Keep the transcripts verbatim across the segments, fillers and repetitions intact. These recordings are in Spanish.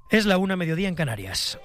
Es la una, mediodía en Canarias.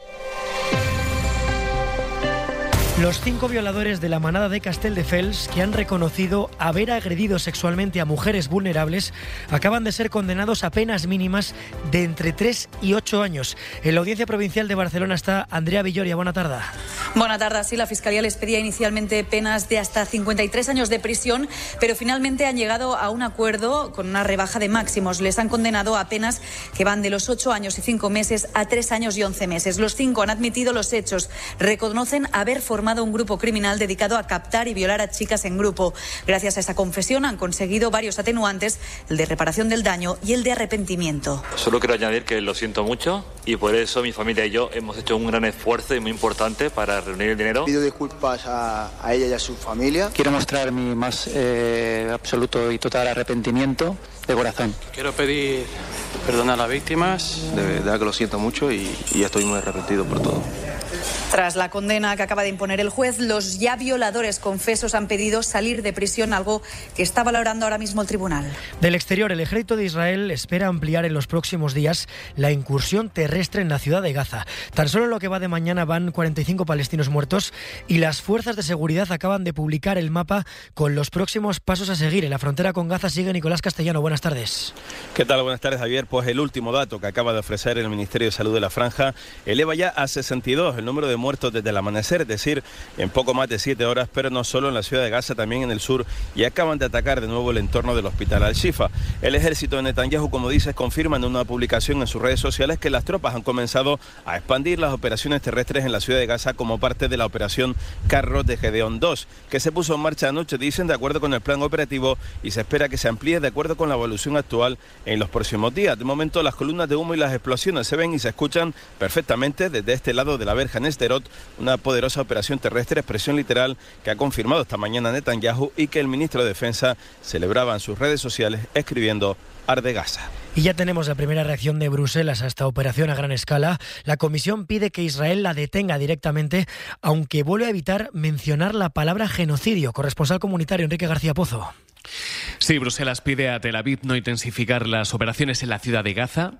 Los cinco violadores de la manada de Castelldefels, que han reconocido haber agredido sexualmente a mujeres vulnerables, acaban de ser condenados a penas mínimas de entre tres y ocho años. En la Audiencia Provincial de Barcelona está Andrea Villoria. Buena tarde. Buena tarde. Sí, la Fiscalía les pedía inicialmente penas de hasta cincuenta y tres años de prisión, pero finalmente han llegado a un acuerdo con una rebaja de máximos. Les han condenado a penas que van de los ocho años y cinco meses a tres años y once meses. Los cinco han admitido los hechos, reconocen haber formado un grupo criminal dedicado a captar y violar a chicas en grupo. Gracias a esa confesión han conseguido varios atenuantes, el de reparación del daño y el de arrepentimiento. Solo quiero añadir que lo siento mucho y por eso mi familia y yo hemos hecho un gran esfuerzo y muy importante para reunir el dinero. Pido disculpas a, a ella y a su familia. Quiero mostrar mi más eh, absoluto y total arrepentimiento de corazón. Quiero pedir perdón a las víctimas. De verdad que lo siento mucho y, y estoy muy arrepentido por todo. Tras la condena que acaba de imponer el juez, los ya violadores confesos han pedido salir de prisión, algo que está valorando ahora mismo el tribunal. Del exterior, el ejército de Israel espera ampliar en los próximos días la incursión terrestre en la ciudad de Gaza. Tan solo en lo que va de mañana van cuarenta y cinco palestinos muertos y las fuerzas de seguridad acaban de publicar el mapa con los próximos pasos a seguir. En la frontera con Gaza sigue Nicolás Castellano. Buenas tardes. ¿Qué tal? Buenas tardes, Javier. Pues el último dato que acaba de ofrecer el Ministerio de Salud de la Franja eleva ya a sesenta y dos el número de muertos desde el amanecer, es decir, en poco más de siete horas, pero no solo en la ciudad de Gaza, también en el sur, y acaban de atacar de nuevo el entorno del hospital Al-Shifa. El ejército de Netanyahu, como dices, confirma en una publicación en sus redes sociales que las tropas han comenzado a expandir las operaciones terrestres en la ciudad de Gaza como parte de la operación Carros de Gedeón dos, que se puso en marcha anoche, dicen, de acuerdo con el plan operativo, y se espera que se amplíe de acuerdo con la evolución actual en los próximos días. De momento, las columnas de humo y las explosiones se ven y se escuchan perfectamente desde este lado de la verja en Sderot, una poderosa operación terrestre, expresión literal que ha confirmado esta mañana Netanyahu y que el ministro de Defensa celebraba en sus redes sociales escribiendo "Arde Gaza". Y ya tenemos la primera reacción de Bruselas a esta operación a gran escala. La Comisión pide que Israel la detenga directamente, aunque vuelve a evitar mencionar la palabra genocidio. Corresponsal comunitario Enrique García Pozo. Sí, Bruselas pide a Tel Aviv no intensificar las operaciones en la ciudad de Gaza.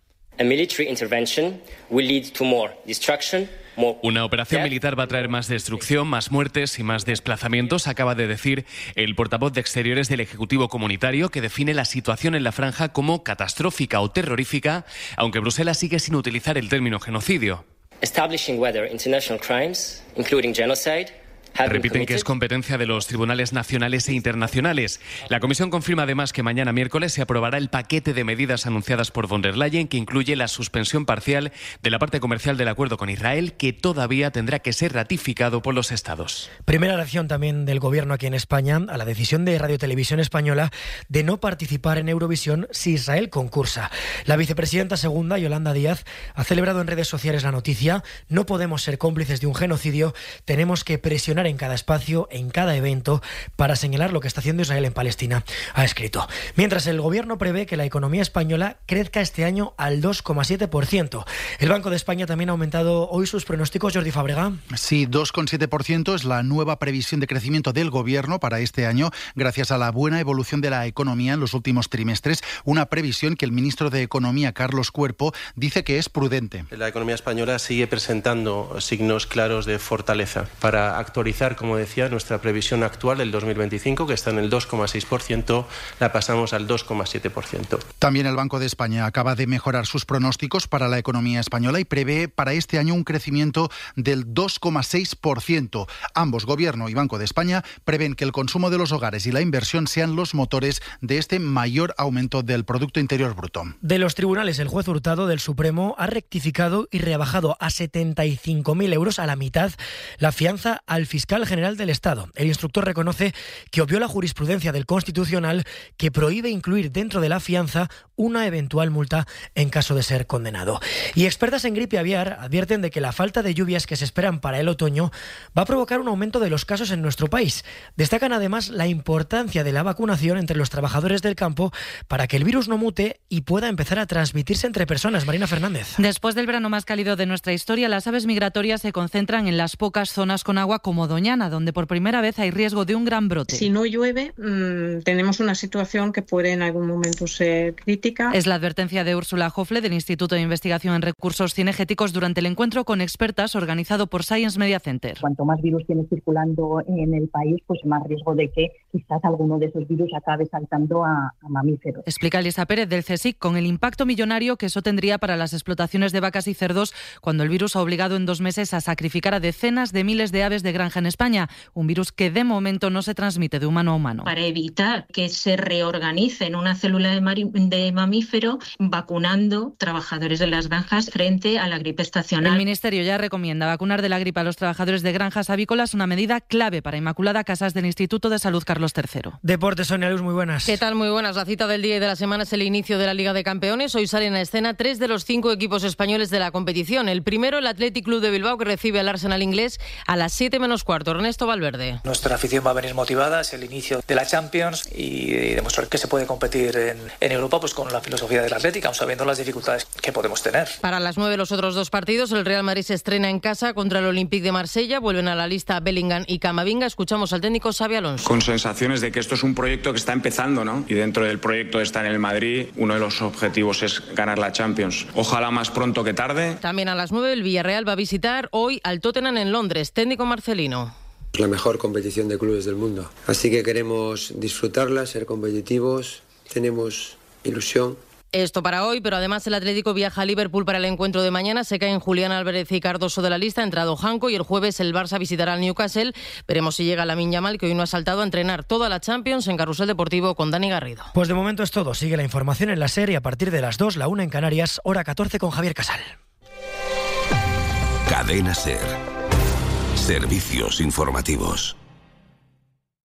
A military intervention will lead to more destruction. Una operación militar va a traer más destrucción, más muertes y más desplazamientos, acaba de decir el portavoz de Exteriores del Ejecutivo Comunitario, que define la situación en la franja como catastrófica o terrorífica, aunque Bruselas sigue sin utilizar el término genocidio. Establishing whether international crimes, including genocide, repiten que es competencia de los tribunales nacionales e internacionales. La Comisión confirma además que mañana miércoles se aprobará el paquete de medidas anunciadas por von der Leyen, que incluye la suspensión parcial de la parte comercial del acuerdo con Israel, que todavía tendrá que ser ratificado por los Estados. Primera reacción también del Gobierno aquí en España a la decisión de Radio Televisión Española de no participar en Eurovisión si Israel concursa. La vicepresidenta segunda, Yolanda Díaz, ha celebrado en redes sociales la noticia: no podemos ser cómplices de un genocidio, tenemos que presionar en cada espacio, en cada evento, para señalar lo que está haciendo Israel en Palestina, ha escrito. Mientras el Gobierno prevé que la economía española crezca este año al dos coma siete por ciento. El Banco de España también ha aumentado hoy sus pronósticos. Jordi Fábrega. Sí, dos coma siete por ciento es la nueva previsión de crecimiento del Gobierno para este año, gracias a la buena evolución de la economía en los últimos trimestres, una previsión que el ministro de Economía, Carlos Cuerpo, dice que es prudente. La economía española sigue presentando signos claros de fortaleza. Para actualizar, como decía, nuestra previsión actual del dos mil veinticinco, que está en el dos coma seis por ciento, la pasamos al dos coma siete por ciento. También el Banco de España acaba de mejorar sus pronósticos para la economía española y prevé para este año un crecimiento del dos coma seis por ciento. Ambos, Gobierno y Banco de España, prevén que el consumo de los hogares y la inversión sean los motores de este mayor aumento del Producto Interior Bruto. De los tribunales, el juez Hurtado del Supremo ha rectificado y rebajado a setenta y cinco mil euros, a la mitad, la fianza al fiscal general del Estado. El instructor reconoce que obvió la jurisprudencia del Constitucional, que prohíbe incluir dentro de la fianza una eventual multa en caso de ser condenado. Y expertas en gripe aviar advierten de que la falta de lluvias que se esperan para el otoño va a provocar un aumento de los casos en nuestro país. Destacan además la importancia de la vacunación entre los trabajadores del campo para que el virus no mute y pueda empezar a transmitirse entre personas. Marina Fernández. Después del verano más cálido de nuestra historia, las aves migratorias se concentran en las pocas zonas con agua, como Doñana, donde por primera vez hay riesgo de un gran brote. Si no llueve, mmm, tenemos una situación que puede en algún momento ser crítica. Es la advertencia de Úrsula Jofle del Instituto de Investigación en Recursos Cinegéticos durante el encuentro con expertas organizado por Science Media Center. Cuanto más virus tiene circulando en el país, pues más riesgo de que quizás alguno de esos virus acabe saltando a, a mamíferos. Explica Elisa Pérez del CSIC con el impacto millonario que eso tendría para las explotaciones de vacas y cerdos cuando el virus ha obligado en dos meses a sacrificar a decenas de miles de aves de granja en España, un virus que de momento no se transmite de humano a humano. Para evitar que se reorganice en una célula de, mari- de mamífero, vacunando trabajadores de las granjas frente a la gripe estacional. El Ministerio ya recomienda vacunar de la gripe a los trabajadores de granjas avícolas, una medida clave para Inmaculada Casas del Instituto de Salud Carlos tercero. Deportes, Sonia Luz, muy buenas. ¿Qué tal? Muy buenas. La cita del día y de la semana es el inicio de la Liga de Campeones. Hoy salen a escena tres de los cinco equipos españoles de la competición. El primero, el Athletic Club de Bilbao, que recibe al Arsenal inglés a las siete menos cuarto. Ernesto Valverde. Nuestra afición va a venir motivada, es el inicio de la Champions y demostrar que se puede competir en, en Europa pues con la filosofía del Athletic, aun sabiendo las dificultades que podemos tener. Para las nueve los otros dos partidos, el Real Madrid se estrena en casa contra el Olympique de Marsella. Vuelven a la lista Bellingham y Camavinga. Escuchamos al técnico Xabi Alonso. Con sensaciones de que esto es un proyecto que está empezando, ¿no? Y dentro del proyecto está en el Madrid. Uno de los objetivos es ganar la Champions. Ojalá más pronto que tarde. También a las nueve el Villarreal va a visitar hoy al Tottenham en Londres. Técnico Marcelino. Es la mejor competición de clubes del mundo. Así que queremos disfrutarla, ser competitivos. Tenemos ilusión. Esto para hoy, pero además el Atlético viaja a Liverpool para el encuentro de mañana. Se caen Julián Álvarez y Cardoso de la lista, ha entrado Janko y el jueves el Barça visitará al Newcastle. Veremos si llega Lamine Yamal, que hoy no ha saltado a entrenar toda la Champions en Carrusel Deportivo con Dani Garrido. Pues de momento es todo. Sigue la información en la serie a partir de las dos, la una en Canarias, hora catorce con Javier Casal. Cadena SER. Servicios informativos.